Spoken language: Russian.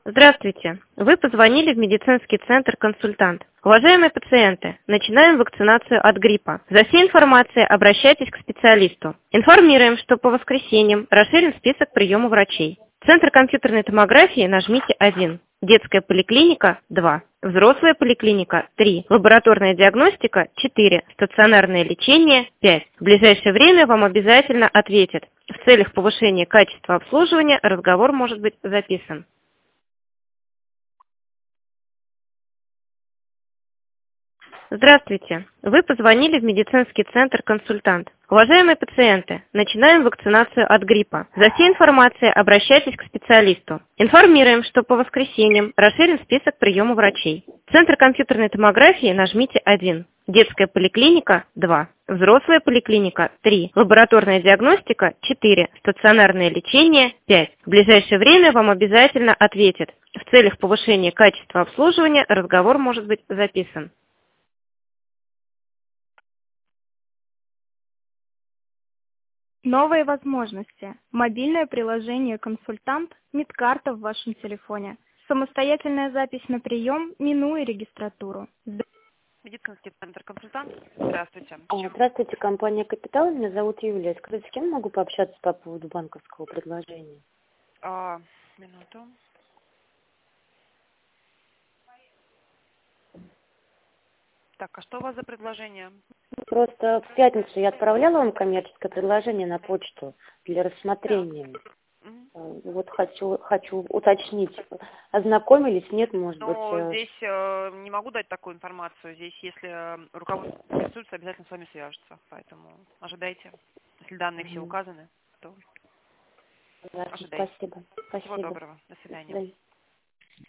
Здравствуйте. Вы позвонили в медицинский центр «Консультант». Уважаемые пациенты, начинаем вакцинацию от гриппа. За всей информацией обращайтесь к специалисту. Информируем, что по воскресеньям расширен список приема врачей. Центр компьютерной томографии нажмите 1. Детская поликлиника 2. Взрослая поликлиника 3. Лабораторная диагностика 4. Стационарное лечение 5. В ближайшее время вам обязательно ответят. В целях повышения качества обслуживания разговор может быть записан. Здравствуйте. Вы позвонили в медицинский центр «Консультант». Уважаемые пациенты, начинаем вакцинацию от гриппа. За всей информацией обращайтесь к специалисту. Информируем, что по воскресеньям расширен список приема врачей. Центр компьютерной томографии нажмите 1. Детская поликлиника 2. Взрослая поликлиника 3. Лабораторная диагностика 4. Стационарное лечение 5. В ближайшее время вам обязательно ответят. В целях повышения качества обслуживания разговор может быть записан. Новые возможности. Мобильное приложение «Консультант», медкарта в вашем телефоне. Самостоятельная запись на прием, минуя регистратуру. Медицинский центр «Консультант». Здравствуйте. Здравствуйте, компания «Капитал». Меня зовут Юлия. Скажите, с кем могу пообщаться по поводу банковского предложения? Минуту. Так, а что у вас за предложение? Просто в пятницу я отправляла вам коммерческое предложение на почту для рассмотрения. Вот хочу уточнить, ознакомились, нет, может быть? Здесь не могу дать такую информацию. Здесь, если руководство интересуется, обязательно с вами свяжется. Поэтому ожидайте. Если данные все указаны, то ожидайте. Спасибо. Всего доброго. До свидания.